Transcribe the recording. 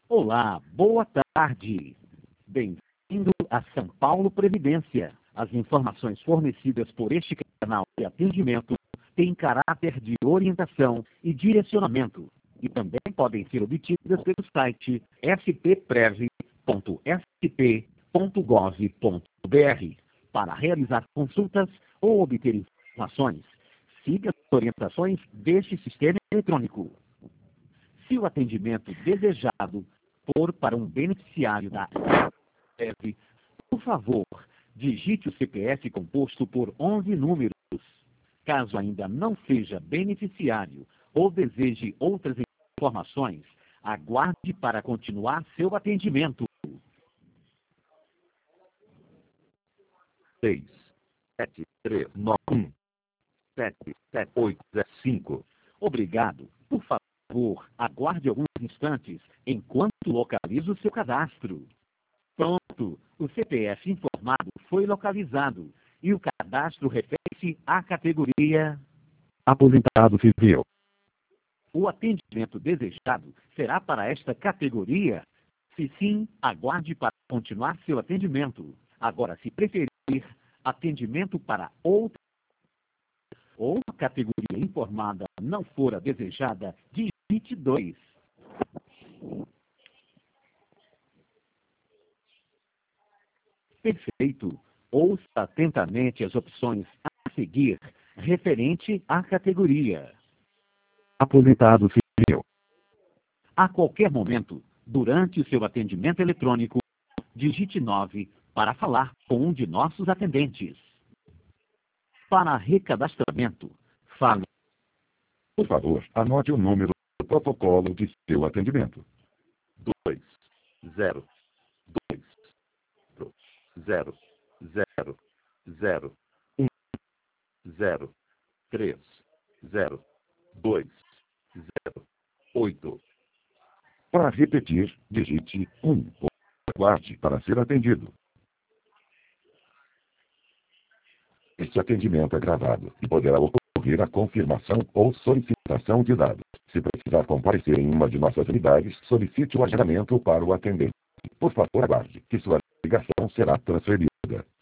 Olá, boa tarde. Bem-vindo a São Paulo Previdência. As informações fornecidas por este canal de atendimento têm caráter de orientação e direcionamento e também podem ser obtidas pelo site spprev.sp.gov.br. Para realizar consultas ou obter informações, siga as orientações deste sistema eletrônico. Se o atendimento desejado for para um beneficiário da SPREV, por favor, digite o CPF composto por 11 números. Caso ainda não seja beneficiário ou deseje outras informações, aguarde para continuar seu atendimento. 6, 7, 3, 9, 1, 7, 7, 8, 5. Obrigado. Por favor, aguarde alguns instantes enquanto localizo seu cadastro. Pronto, o CPF informado foi localizado e o cadastro refere-se à categoria Aposentado civil. O atendimento desejado será para esta categoria? Se sim, aguarde para continuar seu atendimento. Agora, se preferir atendimento para outra ou a categoria informada não for a desejada, digite 2. Perfeito. Ouça atentamente as opções a seguir referente à categoria. Aposentado civil. A qualquer momento, durante o seu atendimento eletrônico, digite 9 para falar com um de nossos atendentes. Para recadastramento, fale. Por favor, anote o número do protocolo de seu atendimento. 2, 0, 2, 0, 0, 0, 1, 0, 3, 0, 2, 0, 8. Para repetir, digite 1 ou aguarde para ser atendido. Este atendimento é gravado e poderá ocorrer a confirmação ou solicitação de dados. Se precisar comparecer em uma de nossas unidades, solicite o agendamento para o atendente. Por favor, aguarde, que sua ligação será transferida.